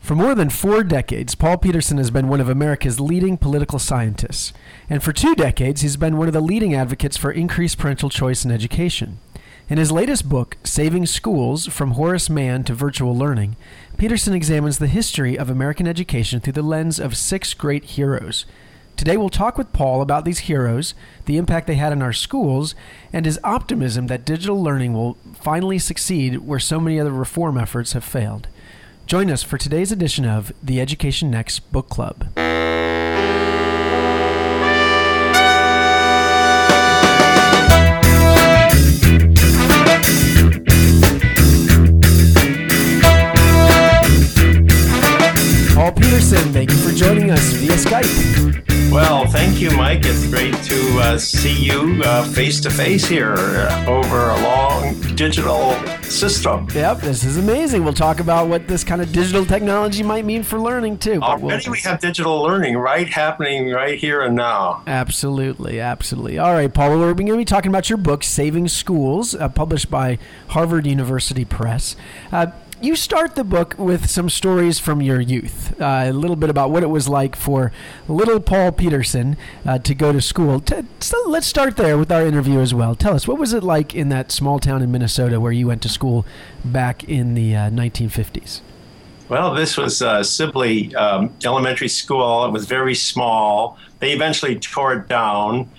For more than 4 decades, Paul Peterson has been one of America's leading political scientists. And for 2 decades, he's been one of the leading advocates for increased parental choice in education. In his latest book, Saving Schools, From Horace Mann to Virtual Learning, Peterson examines the history of American education through the lens of 6 great heroes. Today we'll talk with Paul about these heroes, the impact they had on our schools, and his optimism that digital learning will finally succeed where so many other reform efforts have failed. Join us for today's edition of the Education Next Book Club. Paul Peterson, thank you for joining us via Skype. Well, thank you, Mike. It's great to see you face-to-face here over a long digital system. Yep, this is amazing. We'll talk about what this kind of digital technology might mean for learning, too. Already we have digital learning happening right here and now. Absolutely, absolutely. All right, Paul, we're going to be talking about your book, Saving Schools, published by Harvard University Press. You start the book with some stories from your youth, a little bit about what it was like for little Paul Peterson to go to school. So let's start there with our interview as well. Tell us, what was it like in that small town in Minnesota where you went to school back in the 1950s? Well, this was Sibley Elementary School. It was very small. They eventually tore it down.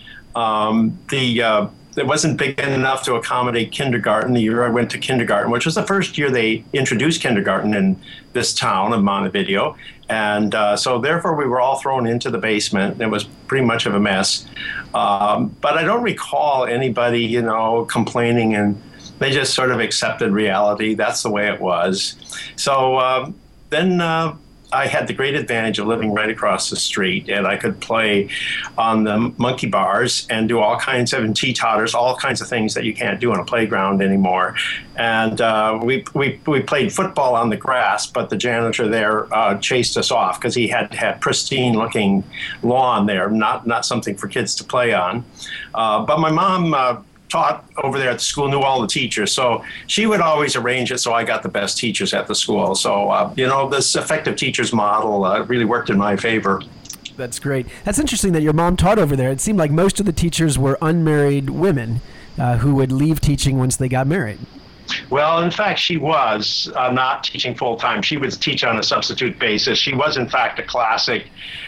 It wasn't big enough to accommodate kindergarten. The year I went to kindergarten, which was the first year they introduced kindergarten in this town of Montevideo. And so therefore we were all thrown into the basement. It was pretty much of a mess. But I don't recall anybody, complaining, and they just sort of accepted reality. That's the way it was. So then I had the great advantage of living right across the street, and I could play on the monkey bars and do all kinds of, and teetotters, all kinds of things that you can't do on a playground anymore. And we played football on the grass, but the janitor there chased us off because he had pristine-looking lawn there, not something for kids to play on. But my mom taught over there at the school, knew all the teachers. So she would always arrange it so I got the best teachers at the school. So, this effective teachers model really worked in my favor. That's great. That's interesting that your mom taught over there. It seemed like most of the teachers were unmarried women who would leave teaching once they got married. Well, in fact, she was not teaching full-time. She would teach on a substitute basis. She was, in fact, a classic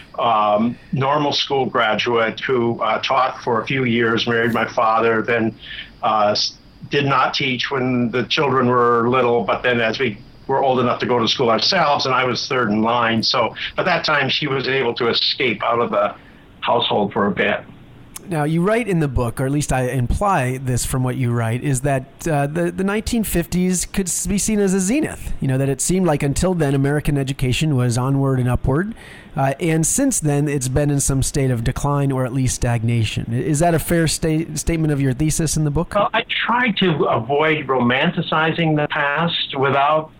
normal school graduate who taught for a few years, married my father, then did not teach when the children were little, but then as we were old enough to go to school ourselves, and I was third in line. So at that time, she was able to escape out of the household for a bit. Now, you write in the book, or at least I imply this from what you write, is that the 1950s could be seen as a zenith. That it seemed like until then American education was onward and upward. And since then, it's been in some state of decline or at least stagnation. Is that a fair statement of your thesis in the book? Well, I try to avoid romanticizing the past without,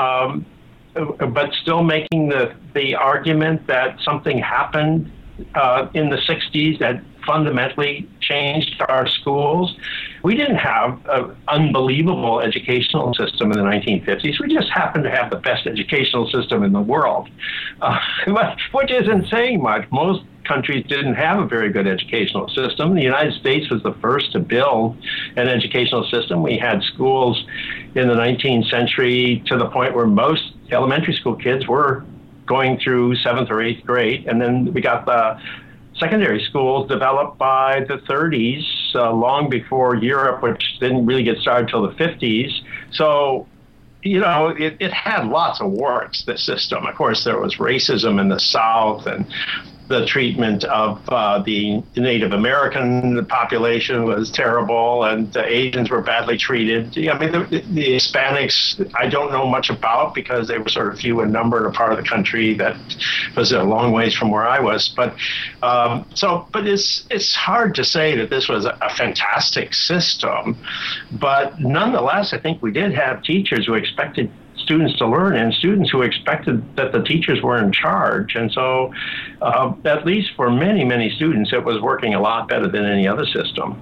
but still making the argument that something happened in the 60s that fundamentally changed our schools. We didn't have an unbelievable educational system in the 1950s. We just happened to have the best educational system in the world, which isn't saying much. Most countries didn't have a very good educational system. The United States was the first to build an educational system. We had schools in the 19th century to the point where most elementary school kids were going through 7th or 8th grade, and then we got the secondary schools developed by the 30s, long before Europe, which didn't really get started till the 50s. So, it had lots of warts, the system. Of course, there was racism in the South, and the treatment of the Native American population was terrible, and the Asians were badly treated. I mean, the Hispanics, I don't know much about because they were sort of few in number in a part of the country that was a long ways from where I was. But it's hard to say that this was a fantastic system. But nonetheless, I think we did have teachers who expected students to learn, and students who expected that the teachers were in charge. And so at least for many, many students, it was working a lot better than any other system.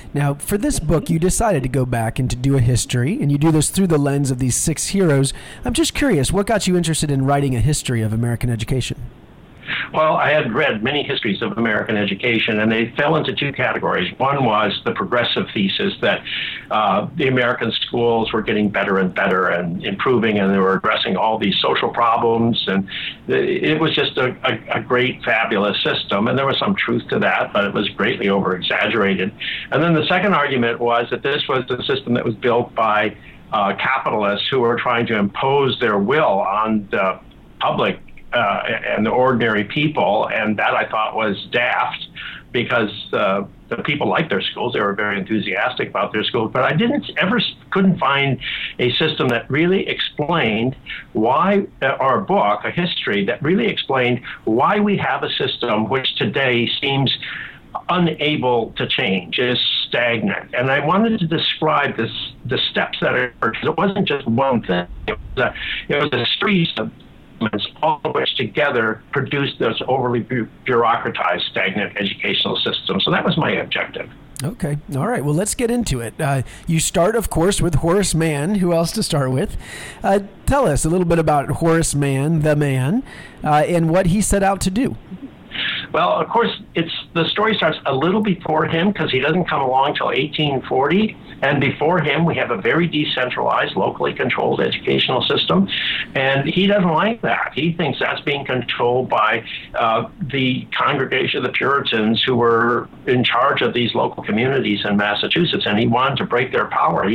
Now, for this book, you decided to go back and to do a history, and you do this through the lens of these 6 heroes. I'm just curious, what got you interested in writing a history of American education? Well, I had read many histories of American education, and they fell into 2 categories. One was the progressive thesis that the American schools were getting better and better and improving, and they were addressing all these social problems, and it was just a great, fabulous system, and there was some truth to that, but it was greatly over-exaggerated. And then the second argument was that this was a system that was built by capitalists who were trying to impose their will on the public and the ordinary people, and that I thought was daft because the people liked their schools. They were very enthusiastic about their schools, but I couldn't find a system that really explained why, or a book, a history that really explained why we have a system which today seems unable to change, is stagnant. And I wanted to describe the steps that occurred, because it wasn't just one thing. It was a series of all of which together produced this overly bureaucratized, stagnant educational system. So that was my objective. Okay. All right. Well, let's get into it. You start, of course, with Horace Mann. Who else to start with? Tell us a little bit about Horace Mann, the man, and what he set out to do. Well, of course, the story starts a little before him because he doesn't come along till 1840. And before him, we have a very decentralized, locally controlled educational system. And he doesn't like that. He thinks that's being controlled by the congregation of the Puritans who were in charge of these local communities in Massachusetts. And he wanted to break their power.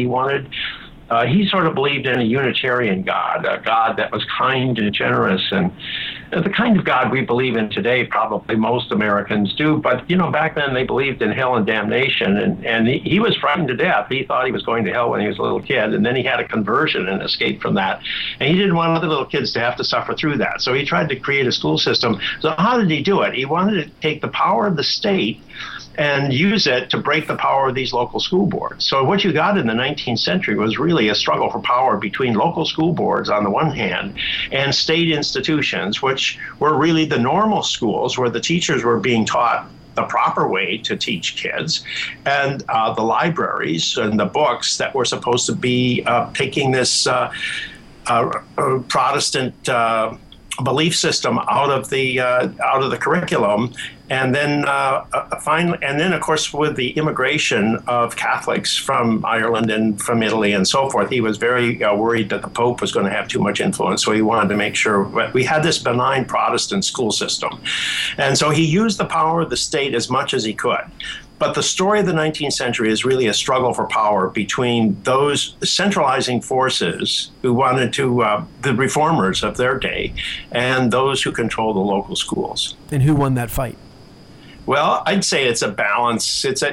He sort of believed in a Unitarian God, a God that was kind and generous, and the kind of God we believe in today, probably most Americans do. But, back then they believed in hell and damnation, and he was frightened to death. He thought he was going to hell when he was a little kid, and then he had a conversion and escaped from that. And he didn't want other little kids to have to suffer through that. So he tried to create a school system. So how did he do it? He wanted to take the power of the state and use it to break the power of these local school boards. So what you got in the 19th century was really a struggle for power between local school boards on the one hand and state institutions, which were really the normal schools where the teachers were being taught the proper way to teach kids, and the libraries and the books that were supposed to be taking this Protestant belief system out of the curriculum. And then finally, and then, of course, with the immigration of Catholics from Ireland and from Italy and so forth, he was very worried that the Pope was going to have too much influence. So he wanted to make sure we had this benign Protestant school system. And so he used the power of the state as much as he could. But the story of the 19th century is really a struggle for power between those centralizing forces who wanted to, the reformers of their day, and those who control the local schools. And who won that fight? Well, I'd say it's a balance. It's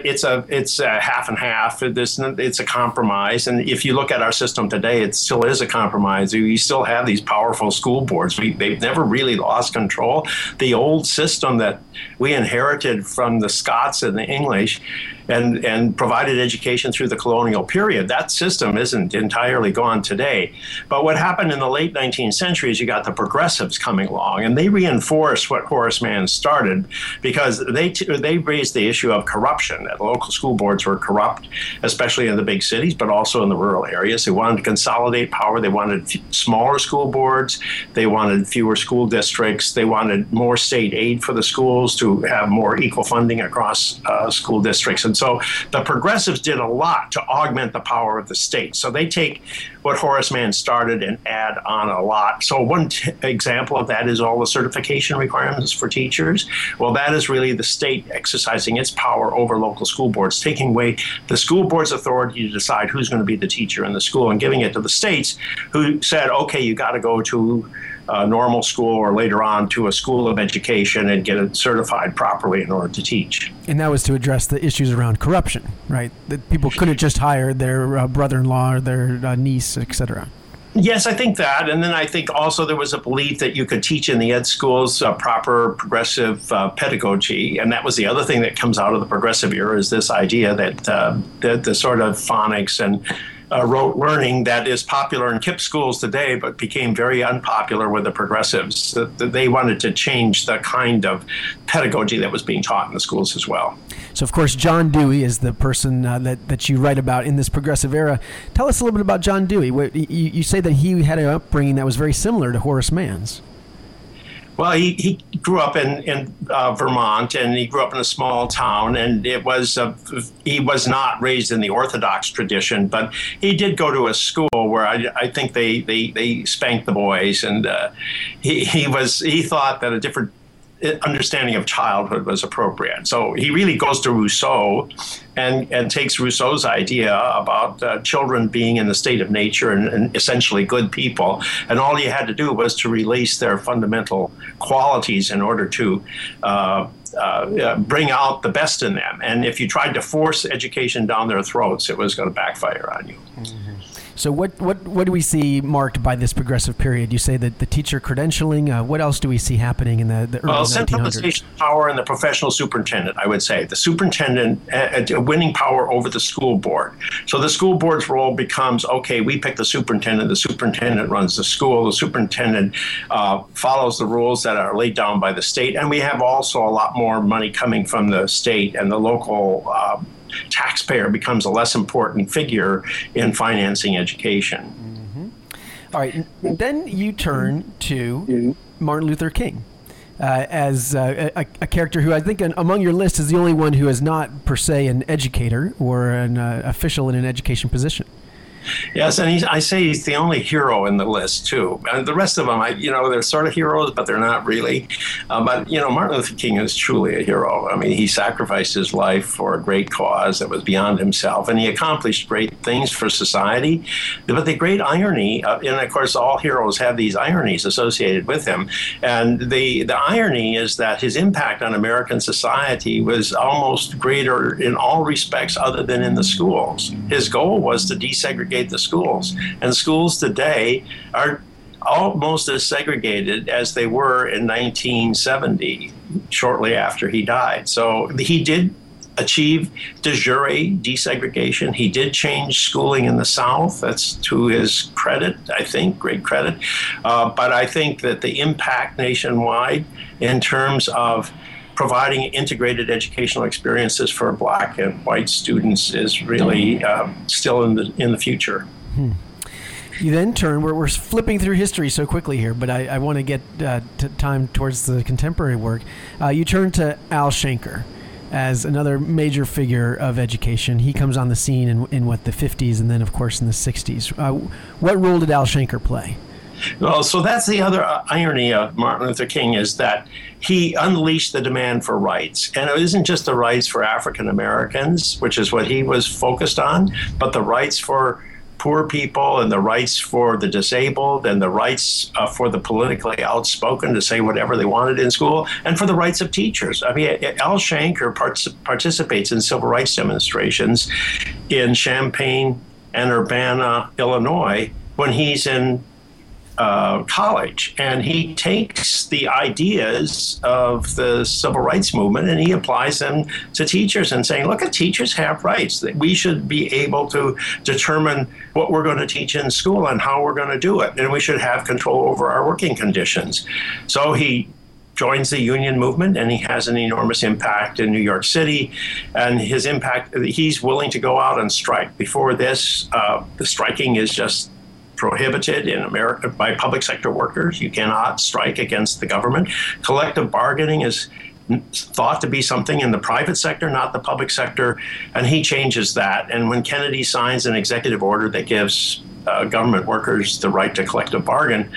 a half and half. It's a compromise. And if you look at our system today, it still is a compromise. We still have these powerful school boards. They've never really lost control. The old system that we inherited from the Scots and the English and provided education through the colonial period, that system isn't entirely gone today. But what happened in the late 19th century is you got the progressives coming along, and they reinforced what Horace Mann started because they raised the issue of corruption, that local school boards were corrupt, especially in the big cities, but also in the rural areas. They wanted to consolidate power. They wanted smaller school boards. They wanted fewer school districts. They wanted more state aid for the schools to have more equal funding across school districts. And so the progressives did a lot to augment the power of the state. So they take what Horace Mann started and add on a lot. So one example of that is all the certification requirements for teachers. Well, that is really the state exercising its power over local school boards, taking away the school board's authority to decide who's going to be the teacher in the school and giving it to the states who said, okay, you got to go to normal school or later on to a school of education and get it certified properly in order to teach. And that was to address the issues around corruption, right? That people couldn't just hire their brother-in-law or their niece, etc. Yes, I think that. And then I think also there was a belief that you could teach in the ed schools proper progressive pedagogy. And that was the other thing that comes out of the progressive era, is this idea that the sort of phonics and rote learning that is popular in KIPP schools today, but became very unpopular with the progressives. They wanted to change the kind of pedagogy that was being taught in the schools as well. So, of course, John Dewey is the person that you write about in this progressive era. Tell us a little bit about John Dewey. You say that he had an upbringing that was very similar to Horace Mann's. Well, he grew up in Vermont, and he grew up in a small town, and he was not raised in the Orthodox tradition, but he did go to a school where I think they spanked the boys, and he thought that a different understanding of childhood was appropriate. So he really goes to Rousseau and takes Rousseau's idea about children being in the state of nature and essentially good people. And all you had to do was to release their fundamental qualities in order to bring out the best in them. And if you tried to force education down their throats, it was going to backfire on you. Mm-hmm. So what do we see marked by this progressive period? You say that the teacher credentialing. What else do we see happening in the early 1900s? Centralization of power in the professional superintendent, I would say. The superintendent winning power over the school board. So the school board's role becomes, okay, we pick the superintendent runs the school, the superintendent follows the rules that are laid down by the state, and we have also a lot more money coming from the state, and the local taxpayer becomes a less important figure in financing education. Mm-hmm. All right. Then you turn to Martin Luther King as a character who I think among your list is the only one who is not per se an educator or an official in an education position. Yes, and I say he's the only hero in the list, too. And the rest of them, they're sort of heroes, but they're not really. But Martin Luther King is truly a hero. I mean, he sacrificed his life for a great cause that was beyond himself, and he accomplished great things for society. But the great irony, and of course, all heroes have these ironies associated with him, and the irony is that his impact on American society was almost greater in all respects other than in the schools. His goal was to desegregate the schools, and schools today are almost as segregated as they were in 1970, shortly after he died. So he did achieve de jure desegregation. He did change schooling in the South. That's to his credit, I think, great credit. But I think that the impact nationwide in terms of providing integrated educational experiences for Black and white students is really still in the future. You then turn, we're flipping through history so quickly here, but I want to get time towards the contemporary work. You turn to Al Shanker as another major figure of education. He comes on the scene in the 50s and then, of course, in the 60s. What role did Al Shanker play? Well, so that's the other irony of Martin Luther King, is that he unleashed the demand for rights. And it isn't just the rights for African Americans, which is what he was focused on, but the rights for poor people and the rights for the disabled and the rights for the politically outspoken to say whatever they wanted in school, and for the rights of teachers. I mean, Al Shanker participates in civil rights demonstrations in Champaign and Urbana, Illinois, when he's in college, and he takes the ideas of the civil rights movement and he applies them to teachers and saying, look, teachers have rights, that we should be able to determine what we're going to teach in school and how we're going to do it, and we should have control over our working conditions. So he joins the union movement, and he has an enormous impact in New York City. And his impact, he's willing to go out and strike. Before this, the striking is just prohibited in America by public sector workers. You cannot strike against the government. Collective bargaining is thought to be something in the private sector, not the public sector, and he changes that. And when Kennedy signs an executive order that gives government workers the right to collective bargain,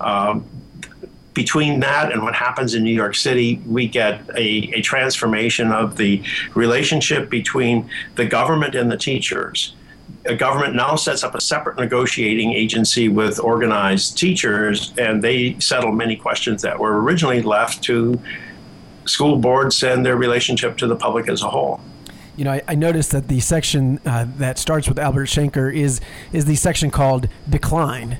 between that and what happens in New York City, we get a transformation of the relationship between the government and the teachers. The government now sets up a separate negotiating agency with organized teachers, and they settle many questions that were originally left to school boards and their relationship to the public as a whole. You know, I noticed that the section that starts with Albert Shanker is the section called Decline.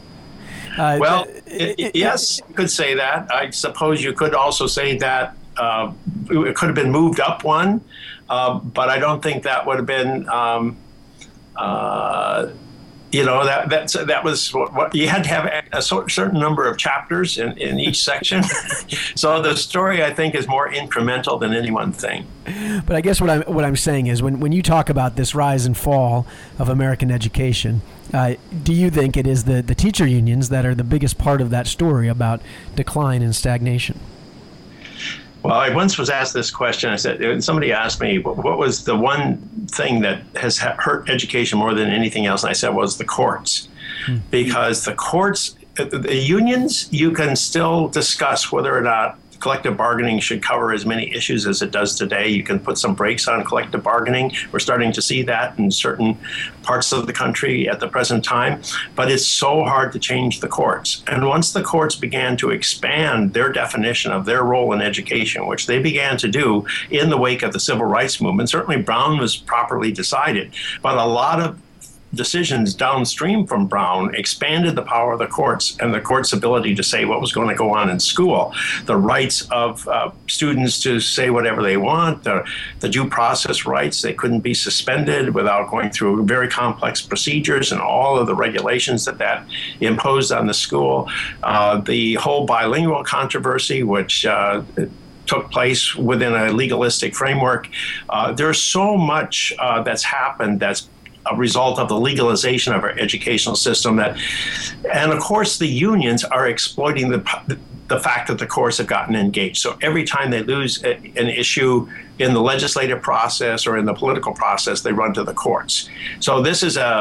Yes, you could say that. I suppose you could also say that it could have been moved up one, but I don't think that would have been that was what you had to have a certain number of chapters in each section. So the story, I think, is more incremental than any one thing. But I guess what I'm saying is when you talk about this rise and fall of American education, do you think it is the teacher unions that are the biggest part of that story about decline and stagnation? Well, I once was asked this question. I said, somebody asked me, what was the one thing that has hurt education more than anything else? And I said, was the courts. Because the courts, the unions, you can still discuss whether or not collective bargaining should cover as many issues as it does today. You can put some brakes on collective bargaining. We're starting to see that in certain parts of the country at the present time, but it's so hard to change the courts. And once the courts began to expand their definition of their role in education, which they began to do in the wake of the civil rights movement, certainly Brown was properly decided, but a lot of decisions downstream from Brown expanded the power of the courts and the court's ability to say what was going to go on in school, the rights of students to say whatever they want, the due process rights. They couldn't be suspended without going through very complex procedures and all of the regulations that imposed on the school. The whole bilingual controversy, which took place within a legalistic framework. There's so much that's happened that's a result of the legalization of our educational system and of course the unions are exploiting the fact that the courts have gotten engaged. So every time they lose an issue in the legislative process or in the political process, they run to the courts. So the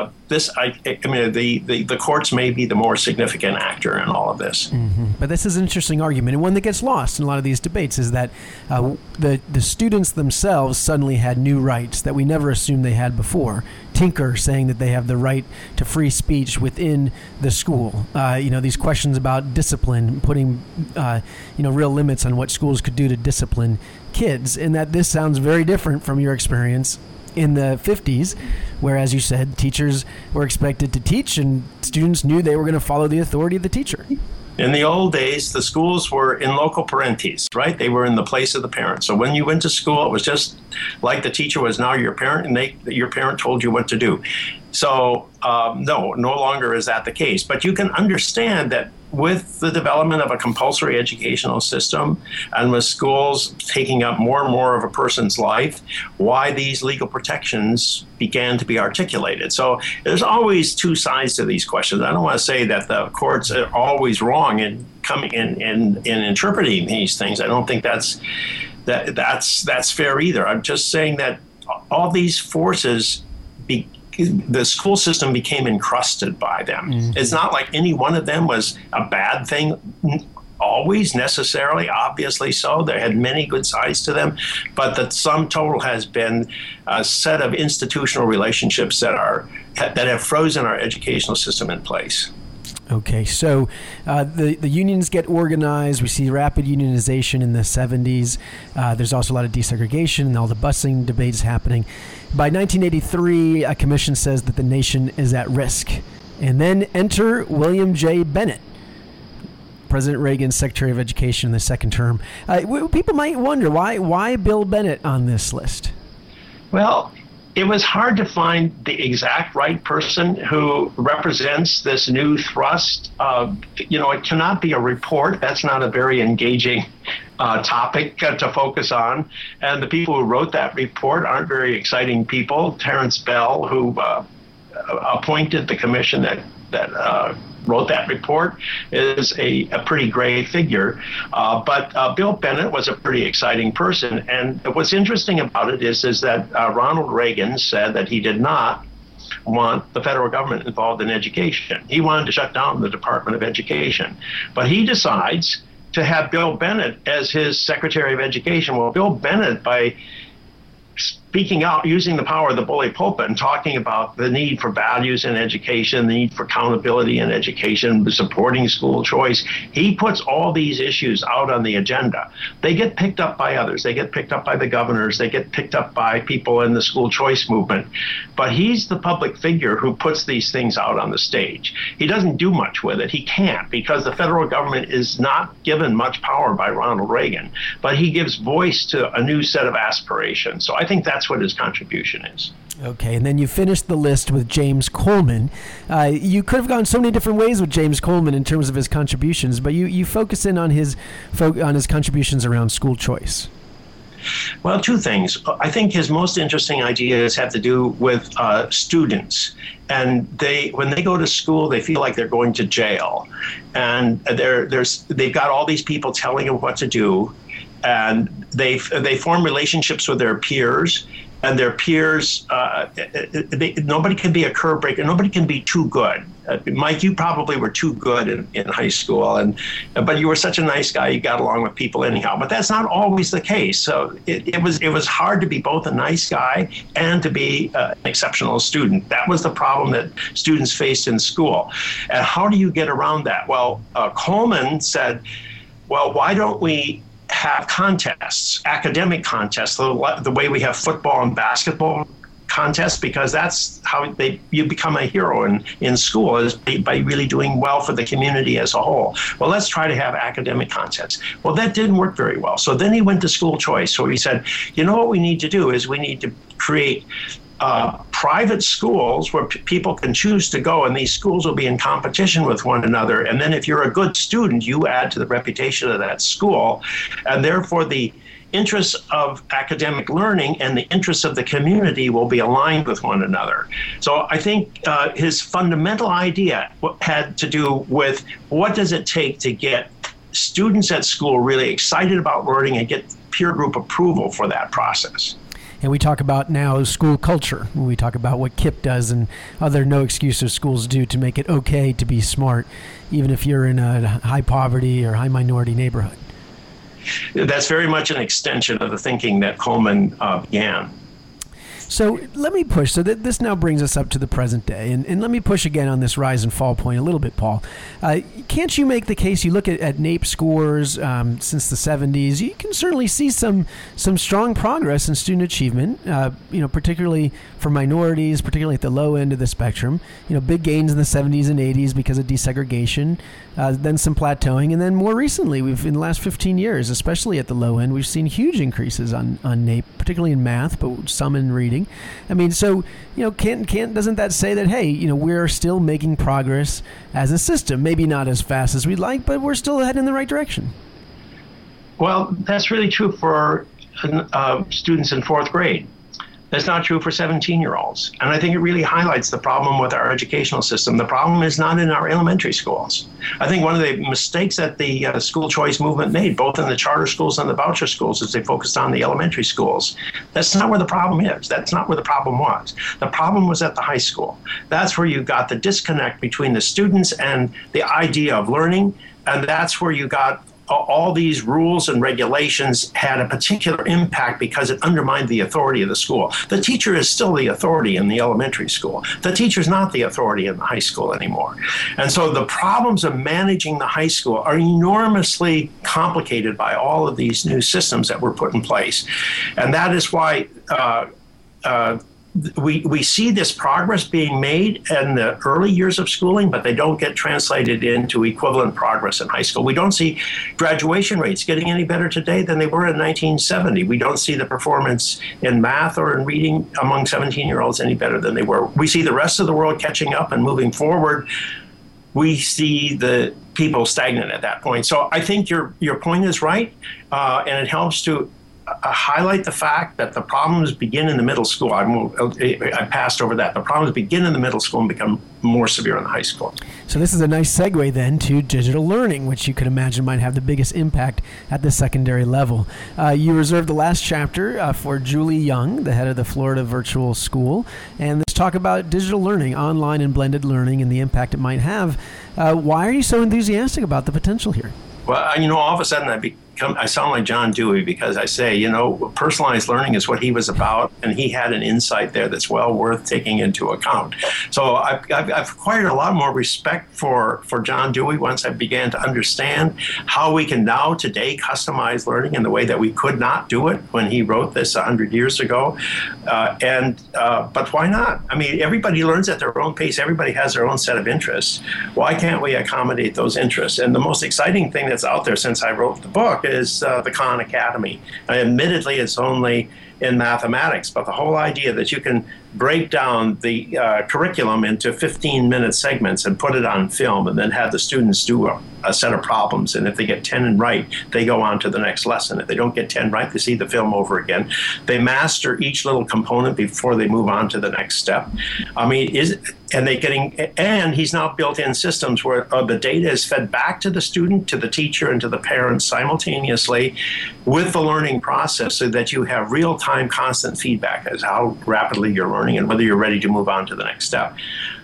courts may be the more significant actor in all of this. Mm-hmm. But this is an interesting argument, and one that gets lost in a lot of these debates is that the students themselves suddenly had new rights that we never assumed they had before. Tinker saying that they have the right to free speech within the school. These questions about discipline, putting real limits on what schools could do to discipline kids, and that this sounds very different from your experience in the 50s, where, as you said, teachers were expected to teach and students knew they were going to follow the authority of the teacher. In the old days, the schools were in loco parentis, right? They were in the place of the parent. So when you went to school, it was just like the teacher was now your parent, and your parent told you what to do. So no longer is that the case. But you can understand that with the development of a compulsory educational system and with schools taking up more and more of a person's life, why these legal protections began to be articulated. So there's always two sides to these questions. I don't want to say that the courts are always wrong in coming in interpreting these things. I don't think that's fair either. I'm just saying that all these forces the school system became encrusted by them. Mm-hmm. It's not like any one of them was a bad thing always necessarily, obviously so. They had many good sides to them, but the sum total has been a set of institutional relationships that have frozen our educational system in place. Okay, so the unions get organized. We see rapid unionization in the 70s. There's also a lot of desegregation and all the busing debates happening. By 1983, a commission says that the nation is at risk. And then enter William J. Bennett, President Reagan's Secretary of Education in the second term. People might wonder, why Bill Bennett on this list? Well, it was hard to find the exact right person who represents this new thrust. It cannot be a report. That's not a very engaging topic to focus on. And the people who wrote that report aren't very exciting people. Terrence Bell, who appointed the commission that wrote that report, is a pretty gray figure. But Bill Bennett was a pretty exciting person. And what's interesting about it is that Ronald Reagan said that he did not want the federal government involved in education. He wanted to shut down the Department of Education. But he decides to have Bill Bennett as his Secretary of Education. Well, Bill Bennett, by speaking out, using the power of the bully pulpit and talking about the need for values in education, the need for accountability in education, supporting school choice, he puts all these issues out on the agenda. They get picked up by others. They get picked up by the governors. They get picked up by people in the school choice movement. But he's the public figure who puts these things out on the stage. He doesn't do much with it. He can't, because the federal government is not given much power by Ronald Reagan. But he gives voice to a new set of aspirations. So I think that's That's what his contribution is. Okay, and then you finished the list with James Coleman. You could have gone so many different ways with James Coleman in terms of his contributions, but you focus in on his contributions around school choice. Well, two things. I think his most interesting ideas have to do with students. And when they go to school, they feel like they're going to jail. And they've got all these people telling them what to do. And they form relationships with their peers. And their peers, nobody can be a curve breaker. Nobody can be too good. Mike, you probably were too good in high school, but you were such a nice guy. You got along with people anyhow. But that's not always the case. So it was hard to be both a nice guy and to be an exceptional student. That was the problem that students faced in school. And how do you get around that? Well, Coleman said, well, why don't we have contests, academic contests, the way we have football and basketball contests, because that's how you become a hero in school, is by really doing well for the community as a whole. Well, let's try to have academic contests. Well, that didn't work very well. So then he went to school choice. So he said, you know what we need to do is we need to create private schools where people can choose to go, and these schools will be in competition with one another. And then if you're a good student, you add to the reputation of that school. And therefore, the interests of academic learning and the interests of the community will be aligned with one another. So I think his fundamental idea had to do with what does it take to get students at school really excited about learning and get peer group approval for that process. And we talk about now school culture. We talk about what KIPP does and other no excuses schools do to make it okay to be smart, even if you're in a high poverty or high minority neighborhood. That's very much an extension of the thinking that Coleman began. So let me push. So this now brings us up to the present day. And let me push again on this rise and fall point a little bit, Paul. Can't you make the case, you look at NAEP scores since the 70s, you can certainly see some strong progress in student achievement, particularly for minorities, particularly at the low end of the spectrum. Big gains in the 70s and 80s because of desegregation, then some plateauing. And then more recently, in the last 15 years, especially at the low end, we've seen huge increases on NAEP, particularly in math, but some in reading. I mean, so, doesn't that say that, hey, we're still making progress as a system, maybe not as fast as we'd like, but we're still heading in the right direction? Well, that's really true for students in fourth grade. That's not true for 17-year-olds. And I think it really highlights the problem with our educational system. The problem is not in our elementary schools. I think one of the mistakes that the school choice movement made, both in the charter schools and the voucher schools, is they focused on the elementary schools. That's not where the problem is. That's not where the problem was. The problem was at the high school. That's where you got the disconnect between the students and the idea of learning. And that's where you got all these rules and regulations had a particular impact because it undermined the authority of the school. The teacher is still the authority in the elementary school. The teacher's not the authority in the high school anymore. And so the problems of managing the high school are enormously complicated by all of these new systems that were put in place. And that is why we see this progress being made in the early years of schooling, but they don't get translated into equivalent progress in high school. We don't see graduation rates getting any better today than they were in 1970. We don't see the performance in math or in reading among 17-year-olds any better than they were. We see the rest of the world catching up and moving forward. We see the people stagnant at that point. So I think your point is right, and it helps to highlight the fact that the problems begin in the middle school. I passed over that. The problems begin in the middle school and become more severe in the high school. So this is a nice segue then to digital learning, which you could imagine might have the biggest impact at the secondary level. You reserved the last chapter for Julie Young, the head of the Florida Virtual School, and let's talk about digital learning, online and blended learning, and the impact it might have. Why are you so enthusiastic about the potential here? Well, all of a sudden I sound like John Dewey because I say, personalized learning is what he was about, and he had an insight there that's well worth taking into account. So I've acquired a lot more respect for John Dewey once I began to understand how we can now today customize learning in the way that we could not do it when he wrote this 100 years ago. But why not? I mean, everybody learns at their own pace. Everybody has their own set of interests. Why can't we accommodate those interests? And the most exciting thing that's out there since I wrote the book is the Khan Academy. Admittedly, it's only in mathematics, but the whole idea that you can break down the curriculum into 15-minute segments and put it on film and then have the students do a set of problems. And if they get 10 right, they go on to the next lesson. If they don't get 10 right, they see the film over again. They master each little component before they move on to the next step. I mean, and he's now built in systems where the data is fed back to the student, to the teacher, and to the parents simultaneously with the learning process, so that you have real-time constant feedback as how rapidly you're learning and whether you're ready to move on to the next step.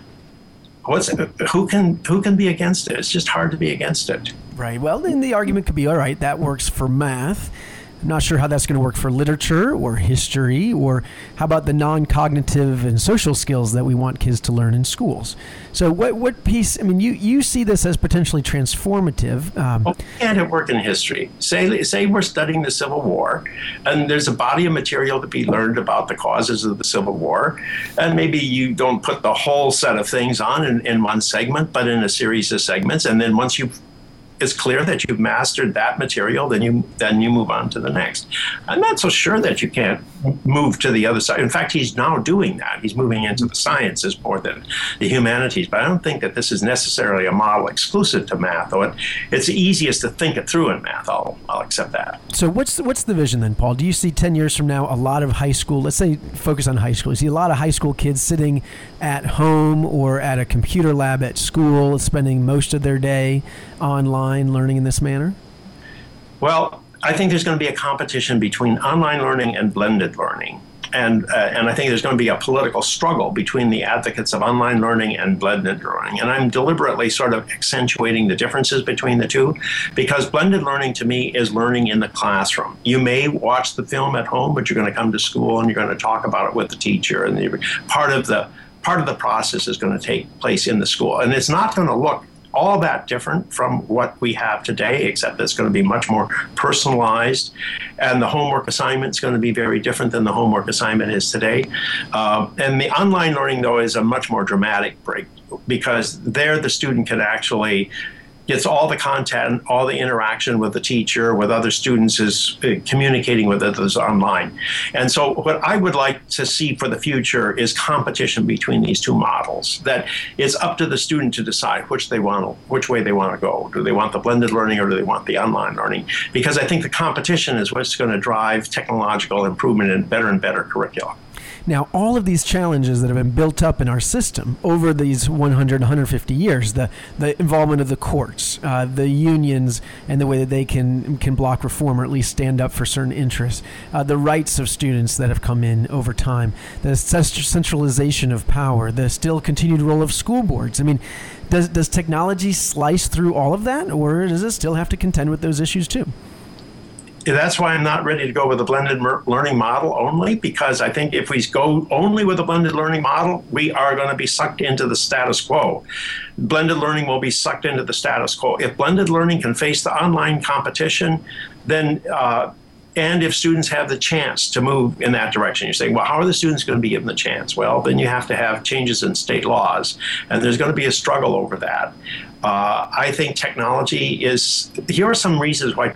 Who can be against it? It's just hard to be against it. Right. Well, then the argument could be, all right, that works for math. I'm not sure how that's going to work for literature or history, or how about the non-cognitive and social skills that we want kids to learn in schools. So what piece, I mean, you see this as potentially transformative. Can't it work in history? Say we're studying the Civil War, and there's a body of material to be learned about the causes of the Civil War, and maybe you don't put the whole set of things on in one segment, but in a series of segments, and then once it's clear that you've mastered that material, then you move on to the next. I'm not so sure that you can't move to the other side. In fact, he's now doing that. He's moving into the sciences more than the humanities. But I don't think that this is necessarily a model exclusive to math. Though it's easiest to think it through in math. I'll accept that. So what's the vision then, Paul? Do you see 10 years from now a lot of high school, let's say focus on high school, you see a lot of high school kids sitting at home or at a computer lab at school, spending most of their day online learning in this manner? Well, I think there's going to be a competition between online learning and blended learning. And I think there's going to be a political struggle between the advocates of online learning and blended learning. And I'm deliberately sort of accentuating the differences between the two, because blended learning to me is learning in the classroom. You may watch the film at home, but you're going to come to school and you're going to talk about it with the teacher. And part of the process is going to take place in the school. And it's not going to look all that different from what we have today, except it's going to be much more personalized, and the homework assignment is going to be very different than the homework assignment is today. And the online learning, though, is a much more dramatic break, because there the student can actually gets all the content, all the interaction with the teacher, with other students, is communicating with others online. And so what I would like to see for the future is competition between these two models, that it's up to the student to decide which way they want to go. Do they want the blended learning or do they want the online learning? Because I think the competition is what's going to drive technological improvement and better curricula. Now, all of these challenges that have been built up in our system over these 100, 150 years, the involvement of the courts, the unions, and the way that they can block reform or at least stand up for certain interests, the rights of students that have come in over time, the centralization of power, the still continued role of school boards. I mean, does technology slice through all of that, or does it still have to contend with those issues too? That's why I'm not ready to go with a blended learning model only, because I think if we go only with a blended learning model, we are going to be sucked into the status quo. Blended learning will be sucked into the status quo. If blended learning can face the online competition, then and if students have the chance to move in that direction, you say, well, how are the students going to be given the chance? Well, then you have to have changes in state laws, and there's going to be a struggle over that. I think technology is, here are some reasons why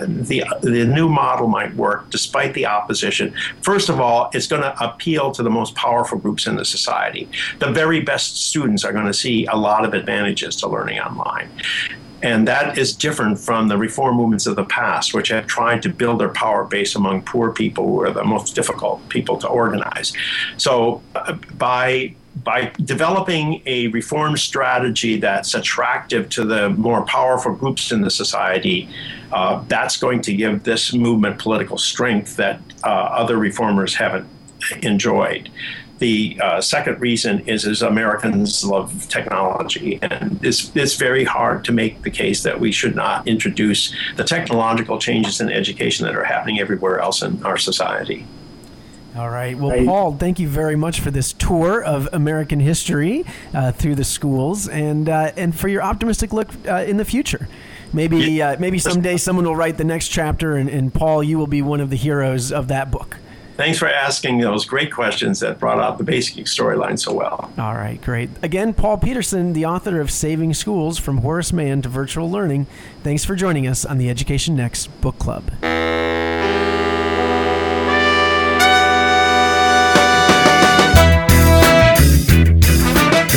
the new model might work despite the opposition. First of all, it's going to appeal to the most powerful groups in the society. The very best students are going to see a lot of advantages to learning online. And that is different from the reform movements of the past, which have tried to build their power base among poor people, who are the most difficult people to organize. So by developing a reform strategy that's attractive to the more powerful groups in the society, that's going to give this movement political strength that other reformers haven't enjoyed. The second reason is Americans love technology, and it's very hard to make the case that we should not introduce the technological changes in education that are happening everywhere else in our society. All right. Well, Paul, thank you very much for this tour of American history through the schools, and for your optimistic look in the future. Maybe someday someone will write the next chapter, and Paul, you will be one of the heroes of that book. Thanks for asking those great questions that brought out the basic storyline so well. All right, great. Again, Paul Peterson, the author of Saving Schools from Horace Mann to Virtual Learning. Thanks for joining us on the Education Next Book Club.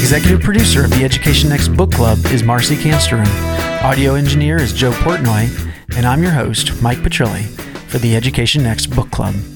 Executive producer of the Education Next Book Club is Marcy Cansterin. Audio engineer is Joe Portnoy. And I'm your host, Mike Petrilli, for the Education Next Book Club.